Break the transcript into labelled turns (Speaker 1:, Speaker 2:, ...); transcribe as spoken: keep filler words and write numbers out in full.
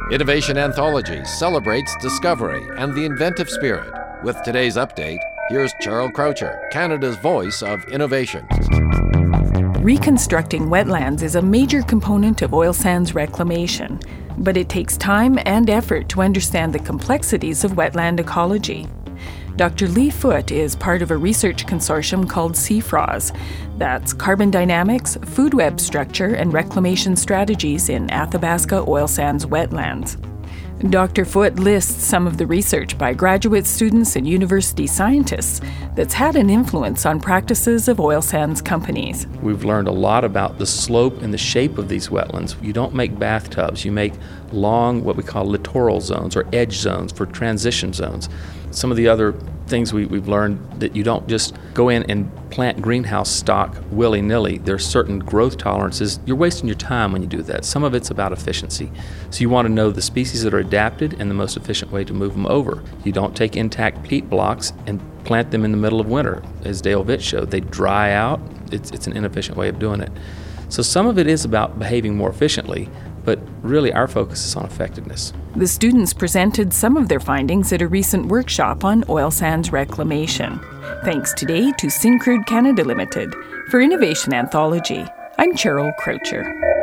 Speaker 1: Innovation Anthology celebrates discovery and the inventive spirit. With today's update, here's Cheryl Croucher, Canada's voice of innovation.
Speaker 2: Reconstructing wetlands is a major component of oil sands reclamation, but it takes time and effort to understand the complexities of wetland ecology. Doctor Lee Foote is part of a research consortium called C F R O S. That's Carbon Dynamics, Food Web Structure, and Reclamation Strategies in Athabasca Oil Sands Wetlands. Doctor Foote lists some of the research by graduate students and university scientists that's had an influence on practices of oil sands companies.
Speaker 3: We've learned a lot about the slope and the shape of these wetlands. You don't make bathtubs, you make long, what we call littoral zones or edge zones for transition zones. Some of the other things we, we've learned that you don't just go in and plant greenhouse stock willy-nilly. There's certain growth tolerances. You're wasting your time when you do that. Some of it's about efficiency. So you want to know the species that are adapted and the most efficient way to move them over. You don't take intact peat blocks and plant them in the middle of winter, as Dale Vitt showed. They dry out. It's, it's an inefficient way of doing it. So some of it is about behaving more efficiently, but really our focus is on effectiveness.
Speaker 2: The students presented some of their findings at a recent workshop on oil sands reclamation. Thanks today to Syncrude Canada Limited. For Innovation Anthology, I'm Cheryl Croucher.